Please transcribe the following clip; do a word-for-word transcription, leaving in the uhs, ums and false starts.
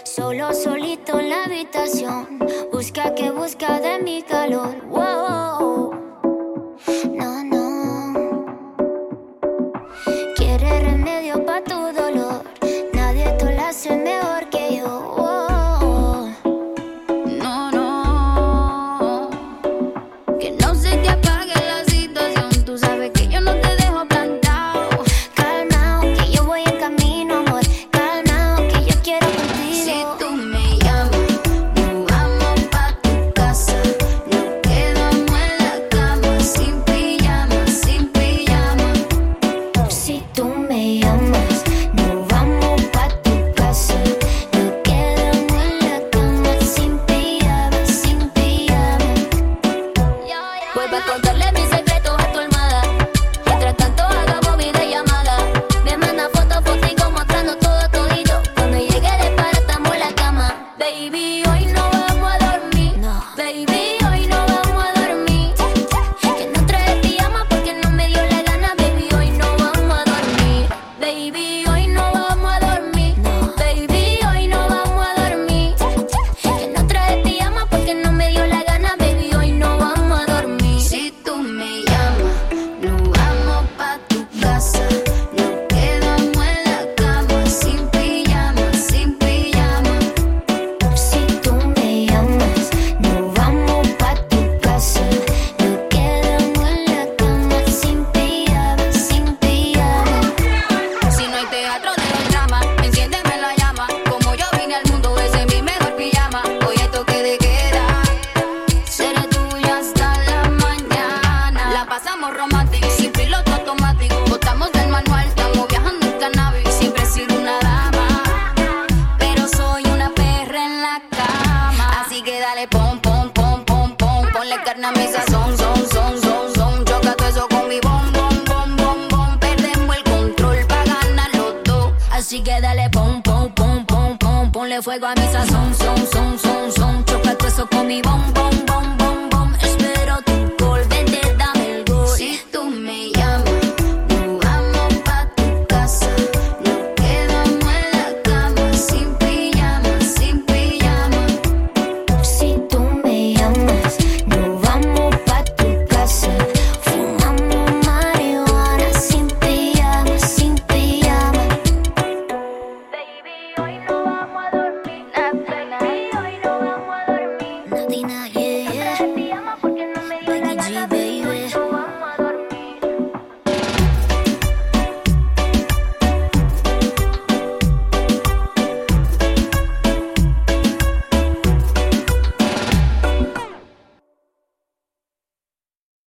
Solo, solito en la habitación. Busca que busca de mi calor. Wow. No, no. Quiere remedio pa' tu dolor. Nadie te lo hace mejor que yo. Wow. No, no. Que no se te apague la situación. Tú sabes que yo no te dejo plantado. Calmao, que yo voy en camino, amor. Calmao, que yo quiero contigo. Si tú me llamas, nos vamos pa' tu casa. Nos quedamos en la cama, sin pijama, sin pijama. Si tú me llamas, nos vamos pa' tu casa. Nos quedamos en la cama, sin pijama, sin pijama. Vuelvo a contarle mis secretos a tu almohada. Mientras tanto hagamos videollamada. Me manda fotos, fotico mostrando todo todito. Cuando llegue de para estamos en la cama. Baby, hoy no vamos a dormir. No. Baby, hoy no vamos a dormir. Que no trae pijama porque no me dio la gana. Baby, hoy no vamos a dormir. Baby, hoy no vamos a dormir. No. Baby, hoy no vamos a dormir. Que no trae pijama porque no me dio la gana. Baby, hoy no vamos a dormir. Si tú me llamas, nos vamos pa' tu casa. Nos quedamos en la cama, sin pijama, sin pijama. Si tú me llamas, nos vamos pa' tu casa. Nos quedamos en la cama, sin pijama, sin pijama. Si no hay teatro de drama, enciéndeme la llama. Como yo vine al mundo, ese es mi mejor pijama. Hoy hay toque de queda, seré tuya hasta la mañana. La pasamos romántica, sin piloto automático. Botamos del manual, estamos viajando en cannabis. Siempre he sido una dama, pero soy una perra en la cama. Así que dale pom, pom, pom, pom, pom. Ponle carne a mi sazón, son, son, son, son. Choca todo eso con mi bom, bom, bom, bom, bom. Perdemos el control pa' ganar los dos. Así que dale pom, pom, pom, pom, pom. Ponle fuego a mi sazón, son, son, son, son. Choca todo eso con mi bom, bom, bom.